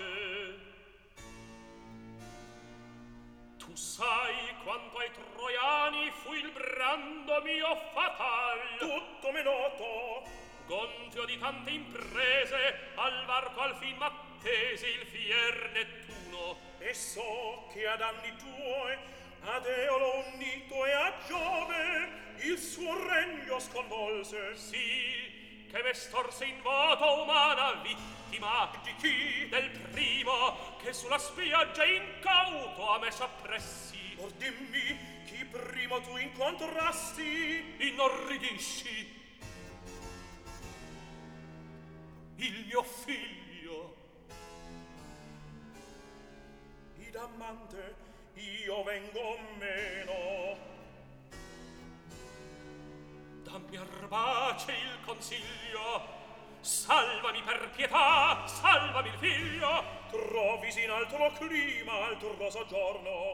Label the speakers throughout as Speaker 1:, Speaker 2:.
Speaker 1: pace. Tu sai quanto ai troiani fu il brando mio fatal.
Speaker 2: Tutto me noto.
Speaker 1: Gonfio di tante imprese, al varco al fin m'attese il fier Nettuno.
Speaker 2: E so che ad anni tuoi ad Eolo unito e a Giove il suo regno sconvolse.
Speaker 1: Sì, che me storse in voto umana vittima.
Speaker 2: Di chi?
Speaker 1: Del primo che sulla spiaggia incauto a me s'appressi.
Speaker 2: Or dimmi chi primo tu incontrasti.
Speaker 1: Inorridisci. Il mio figlio.
Speaker 2: Id amante io vengo meno.
Speaker 1: Dammi arbace il consiglio. Salvami per pietà, salvami il figlio.
Speaker 2: Trovisi in altro clima, altro soggiorno.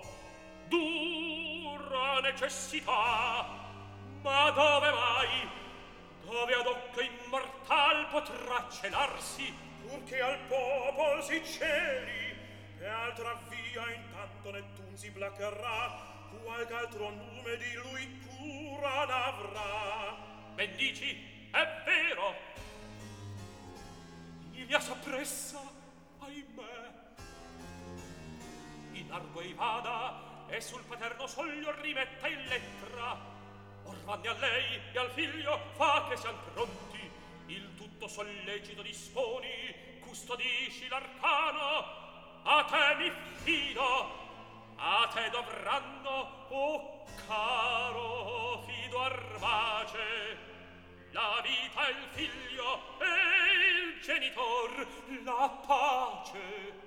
Speaker 1: Dura necessità. Ma dove mai? Dove ad occhio immortal potrà celarsi?
Speaker 2: Purché al popol si celi, e altra via intanto Nettun si placherà, qualche altro nome di lui cura n'avrà.
Speaker 1: Ben dici, è vero. Il mia s'appressa, ahimè. In largo ei vada, e sul paterno soglio rimetta in lettera. Or vanni a lei e al figlio fa che sian pronti. Il tutto sollecito disponi, custodisci l'arcano. A te mi fido, a te dovranno, oh caro fido arbace, la vita e il figlio e il genitor, la pace.